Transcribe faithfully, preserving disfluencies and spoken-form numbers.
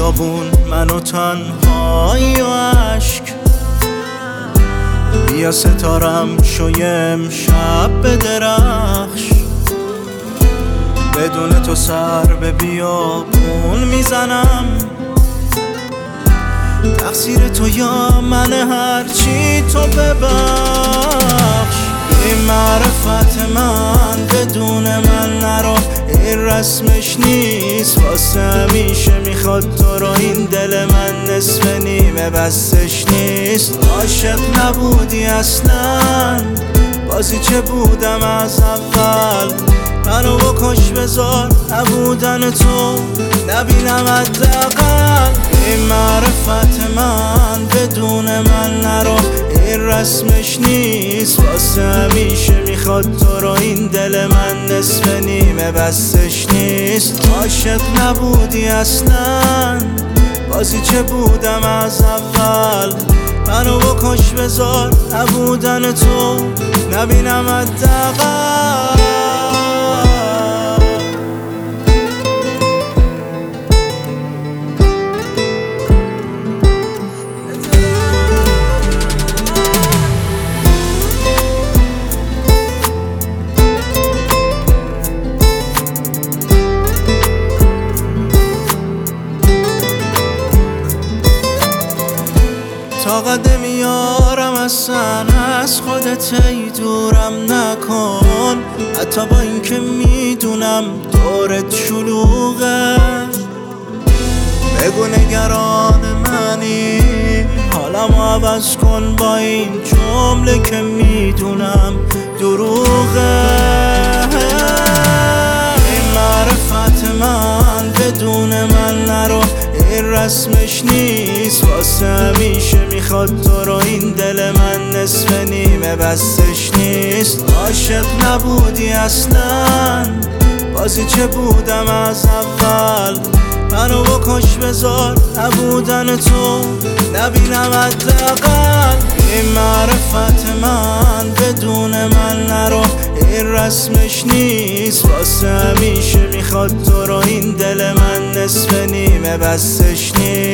بیابون من و تنهایی و عشق، بیا ستارم شویم شب به درخش، بدون تو سر به بیابون میزنم. تقصیر تو یا من هرچی تو ببخش. این معرفت من بدون من نرو، این رسمش نیست واسه همیشه. میخواد تو رو این دل من نصف نیمه بستش نیست. عاشق نبودی اصلا، بازی چه بودم از اول. منو بکش بذار نبودن تو نبینم حداقل. این معرفت من بدون من نرو، این رسمش نیست واسه همیشه. میخواد تو رو این دل من نصف نیمه بستش نیست. عاشق نبودی اصلا، بازی چه بودم از اول. منو بکش بذار نبودن تو نبینم حداقل. طاقت نمیارم اصلا از خودت، ای دورم نکن. حتی با این که میدونم دورت شلوغه، بگو نگران منی حالمو عوض کن با این جمله که میدونم دروغه. این معرفت من بدون من نرو، این رسمش نیست واسه همیشه. میخواد تو رو این دل من نصف نیمه بستش نیست. عاشق نبودی اصلا، بازی چه بودم از اول. منو بکش بذار نبودن تو نبینم حداقل. این معرفت من بدون من نرو، این رسمش نیست واسه همیشه. میخواد تو رو این دل من نصف نیمه بستش نیست.